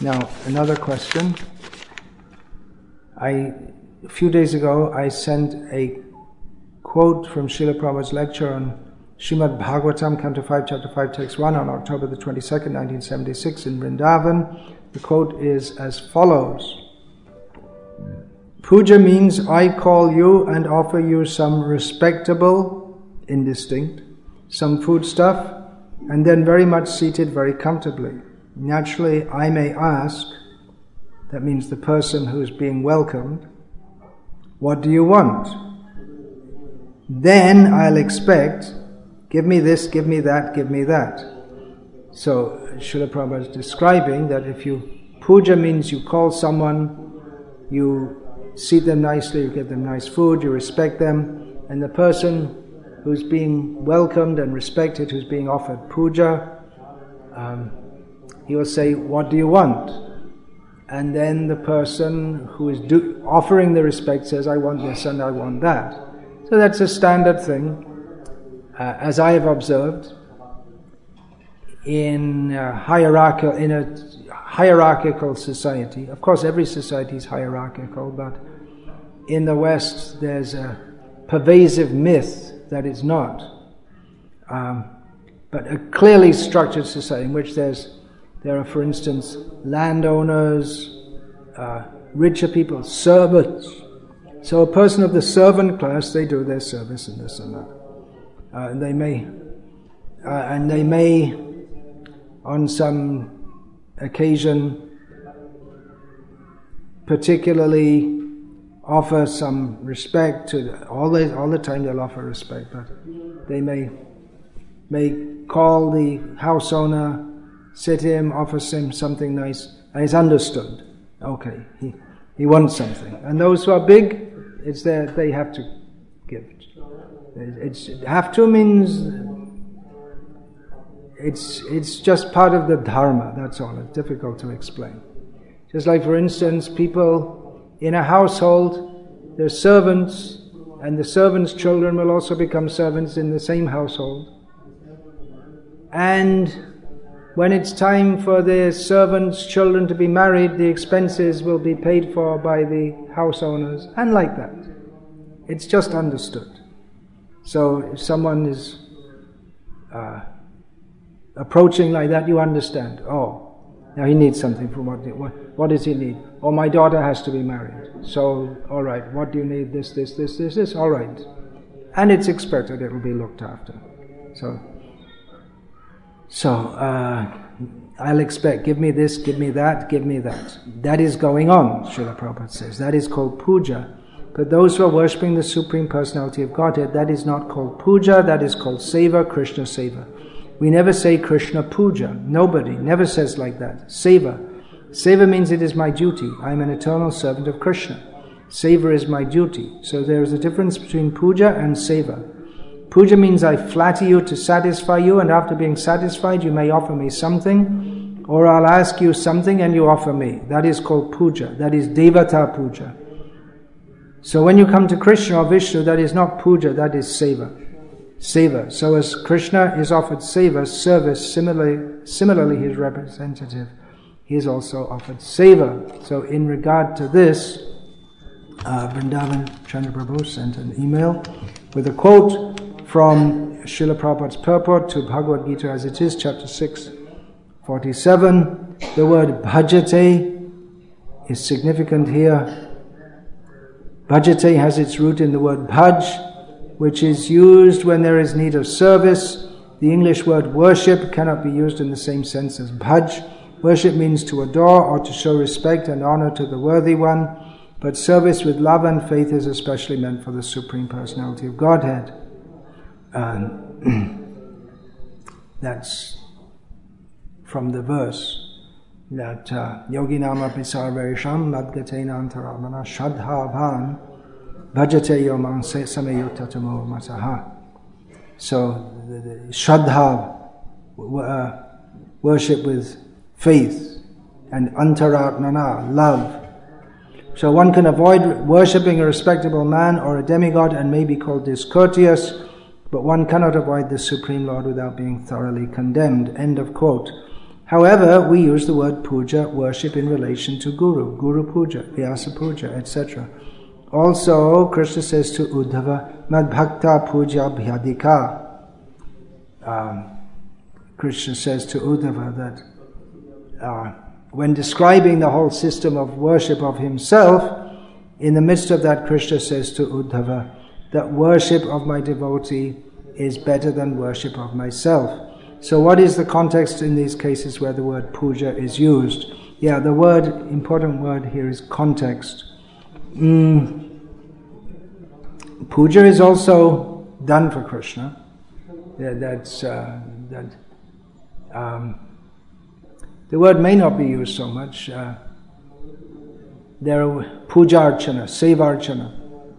Now, another question. A few days ago, I sent a quote from Srila Prabhupada's lecture on Srimad Bhagavatam, Canto 5, Chapter 5, Text 1, on October the 22nd, 1976 in Vrindavan. The quote is as follows. Puja means I call you and offer you some respectable, indistinct, some food stuff, and then very much seated very comfortably. Naturally, I may ask, that means the person who is being welcomed, what do you want? Then I'll expect, give me this, give me that, give me that. So, Srila Prabhupada is describing that if puja means you call someone, you seat them nicely, you give them nice food, you respect them, and the person who's being welcomed and respected, who's being offered puja, he will say, what do you want? And then the person who is offering the respect says, I want this and I want that. So that's a standard thing, as I have observed, in a hierarchical society. Of course, every society is hierarchical, but in the West there's a pervasive myth that it's not. But a clearly structured society in which there are, for instance, landowners, richer people, servants. So a person of the servant class, they do their service and this and that. And they may, on some occasion, particularly offer some respect to all the time. They'll offer respect, but they may call the house owner, sit him, offer him something nice, and it's understood. Okay, he wants something. And those who are big, it's there, they have to give. Have to means it's just part of the dharma, that's all. It's difficult to explain. Just like, for instance, people in a household, they're servants, and the servants' children will also become servants in the same household. And when it's time for the servants' children to be married, the expenses will be paid for by the house owners, and like that. It's just understood. So if someone is approaching like that, you understand. Oh, now he needs something from what does he need? Oh, my daughter has to be married. So, all right, what do you need? This. All right. And it's expected it will be looked after. So I'll expect, give me this, give me that, give me that. That is going on, Srila Prabhupada says. That is called puja. But those who are worshipping the Supreme Personality of Godhead, that is not called puja, that is called seva, Krishna seva. We never say Krishna puja. Nobody never says like that. Seva. Seva means it is my duty. I am an eternal servant of Krishna. Seva is my duty. So there is a difference between puja and seva. Puja means I flatter you to satisfy you, and after being satisfied you may offer me something, or I'll ask you something and you offer me. That is called puja. That is devata puja. So when you come to Krishna or Vishnu, that is not puja, that is seva. Seva. So as Krishna is offered seva, service, similarly his representative, he is also offered seva. So in regard to this, Vrindavan Chandra Prabhu sent an email with a quote from Srila Prabhupada's purport to Bhagavad Gita as it is, chapter 6, 47. The word bhajate is significant here. Bhajate has its root in the word bhaj, which is used when there is need of service. The English word worship cannot be used in the same sense as bhaj. Worship means to adore or to show respect and honor to the worthy one, but service with love and faith is especially meant for the Supreme Personality of Godhead. That's from the verse that Yoginam api sarvesham madgatena antaramana shadhavan bhajate yomang samayutatamo masaha. So the shadha, worship with faith, and antaratmana, love. So one can avoid worshipping a respectable man or a demigod and may be called discourteous, but one cannot avoid the Supreme Lord without being thoroughly condemned. End of quote. However, we use the word puja, worship, in relation to Guru, Guru Puja, Vyasa Puja, etc. Also, Krishna says to Uddhava, Mad Bhakta Puja Bhyadika. Krishna says to Uddhava that when describing the whole system of worship of himself, in the midst of that, Krishna says to Uddhava that worship of my devotee is better than worship of myself. So what is the context in these cases where the word puja is used? Yeah, the important word here is context. Puja is also done for Krishna. The word may not be used so much. There are puja archana, seva archana.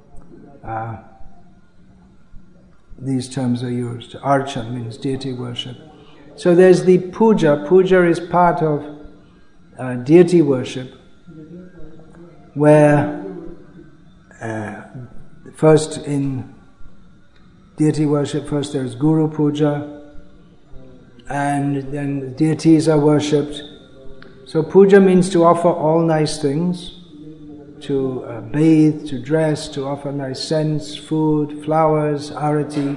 These terms are used. Archan means deity worship. So there's the puja. Puja is part of deity worship, where first in deity worship, first there's Guru Puja, and then deities are worshipped. So puja means to offer all nice things, to bathe, to dress, to offer nice scents, food, flowers, arati.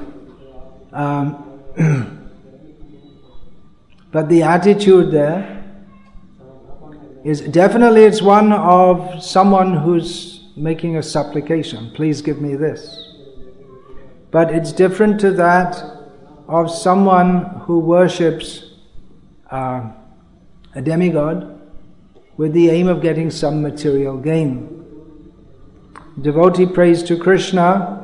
But the attitude there is definitely, it's one of someone who's making a supplication, please give me this. But it's different to that of someone who worships a demigod with the aim of getting some material gain. Devotee prays to Krishna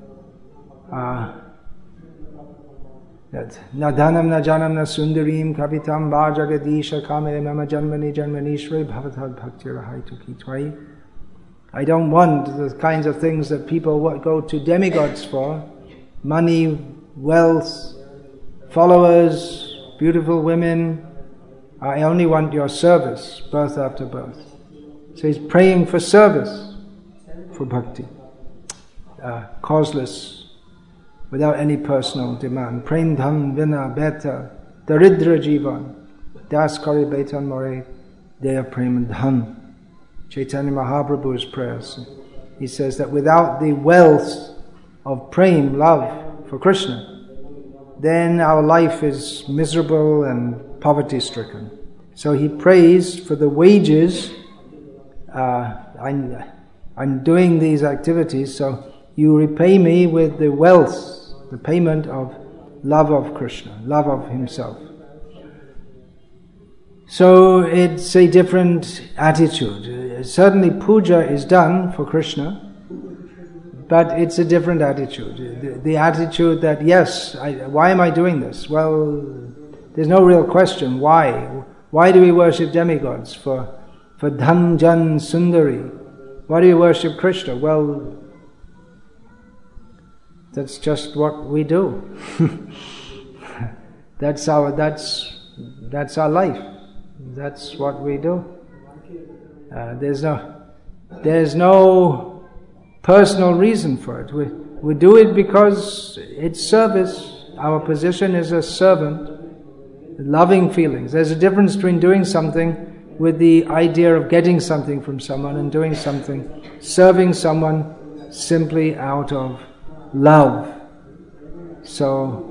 that Nadhanam na janam na sundarim kavitam va jagadisha kamere mama janmani janmanishri bhavatad bhakti rahaitu kitwai. I don't want the kinds of things that people go to demigods for: money, wealth, followers, beautiful women. I only want your service, birth after birth. So he's praying for service, for bhakti, causeless, without any personal demand. Prem dham vina beta daridra jivan das kari betan more deya prem dham. Chaitanya Mahaprabhu's prayers. He says that without the wealth of prem, love for Krishna, then our life is miserable and poverty-stricken. So he prays for the wages. I'm doing these activities, so you repay me with the wealth, the payment of love of Krishna, love of himself. So it's a different attitude. Certainly puja is done for Krishna, but it's a different attitude. The attitude that, yes, why am I doing this? Well, there's no real question. Why? Why do we worship demigods? For Dhan Jan Sundari. Why do we worship Krishna? Well, that's just what we do. That's our life. That's what we do. There's no personal reason for it. We do it because it's service. Our position is a servant, loving feelings. There's a difference between doing something with the idea of getting something from someone and doing something, serving someone simply out of love. So,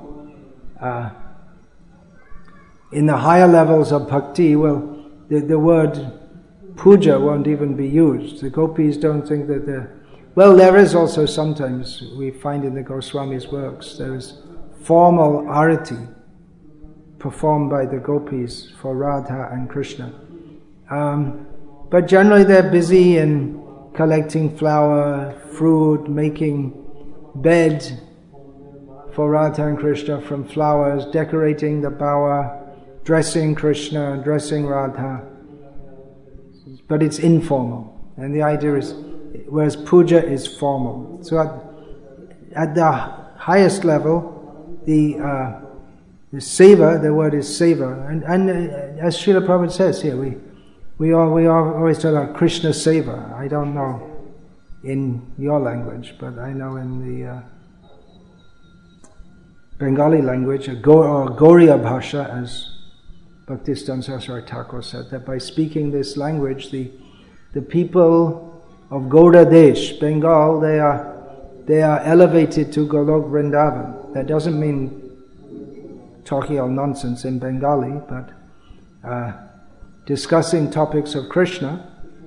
in the higher levels of bhakti, well, the word puja won't even be used. The gopis don't think that well, there is also sometimes, we find in the Goswami's works, there is formal arati performed by the gopis for Radha and Krishna. But generally they're busy in collecting flour, fruit, making bed for Radha and Krishna from flowers, decorating the bower, dressing Krishna, dressing Radha. But it's informal. And the idea is, whereas puja is formal. So at the highest level, the seva, the word is seva. And as Srila Prabhupada says here, we always talk about Krishna seva. I don't know in your language, but I know in the Bengali language, or Goriya Bhasha, as Bhaktisiddhanta Saraswati Thakur said that by speaking this language, the people of Gauda Desh, Bengal, they are elevated to Golok Vrindavan. That doesn't mean talking all nonsense in Bengali, but discussing topics of Krishna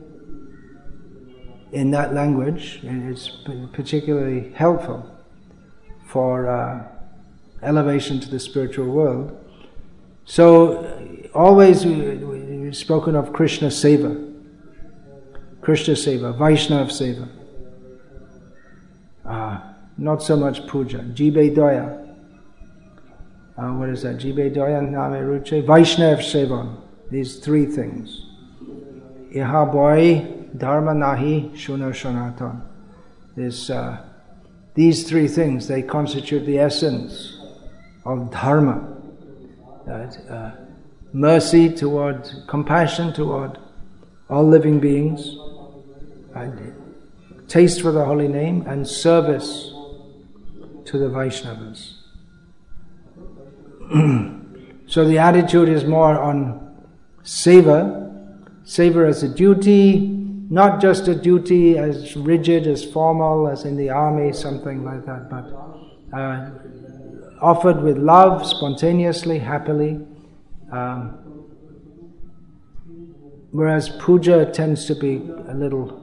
in that language is particularly helpful for elevation to the spiritual world. So always we've spoken of Krishna Seva, Vaishnava Seva. Not so much puja. Jibe Doya. What is that? Jibe Doya, Name Ruche, Vaishnava Sevan. These three things. Iha boy, Dharma nahi, Shuna Shanatan. These three things, they constitute the essence of Dharma. Mercy toward, compassion toward all living beings, taste for the holy name, and service to the Vaishnavas. So the attitude is more on seva as a duty, not just a duty as rigid, as formal, as in the army, something like that, but offered with love, spontaneously, happily. Whereas puja tends to be a little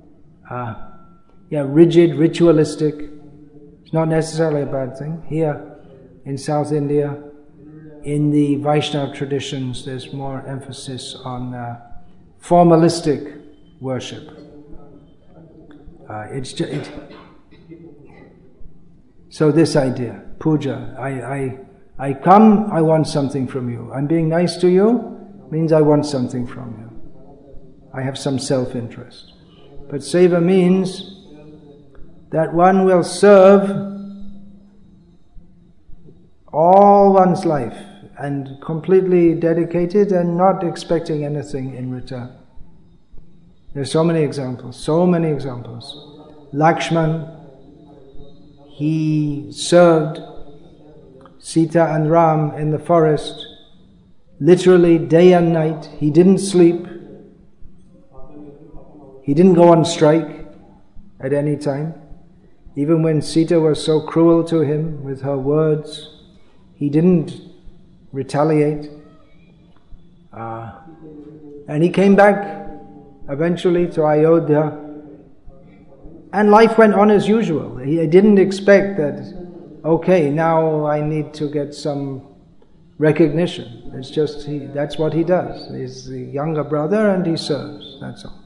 rigid, ritualistic. It's not necessarily a bad thing. Here in South India, in the Vaishnava traditions, there's more emphasis on formalistic worship. So this idea, puja, I come, I want something from you. I'm being nice to you, means I want something from you. I have some self-interest. But seva means that one will serve all one's life and completely dedicated and not expecting anything in return. There's so many examples. Lakshman, he served Sita and Ram in the forest, literally day and night. He didn't sleep. He didn't go on strike at any time. Even when Sita was so cruel to him with her words, he didn't retaliate. And he came back eventually to Ayodhya, and life went on as usual. He didn't expect that, okay, now I need to get some recognition. It's just, that's what he does. He's the younger brother and he serves, that's all.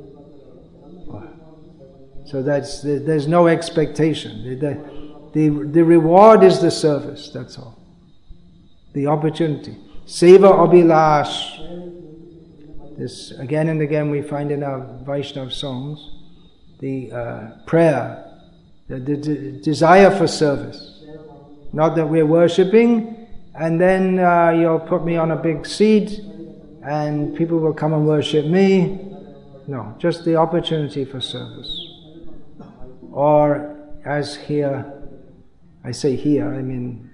So there's no expectation. The reward is the service, that's all. The opportunity. Seva Abhilash. This again and again we find in our Vaishnava songs, the prayer, the desire for service. Not that we're worshipping and then you'll put me on a big seat and people will come and worship me. No, just the opportunity for service. Or as here, I say here, I mean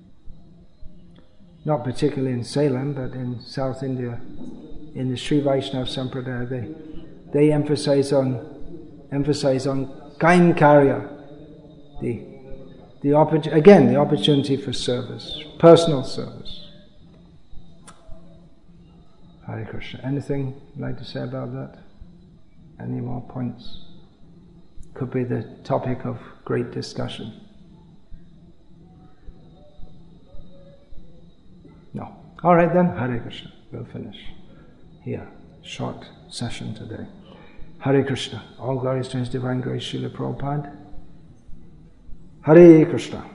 not particularly in Salem, but in South India, in the Sri Vaishnava Sampradaya, they emphasize on kainkarya, the opportunity for service, personal service. Hare Krishna. Anything you'd like to say about that? Any more points? Could be the topic of great discussion. No. All right then, Hare Krishna. We'll finish here. Short session today. Hare Krishna. All glories to His Divine Grace, Srila Prabhupada. Hare Krishna.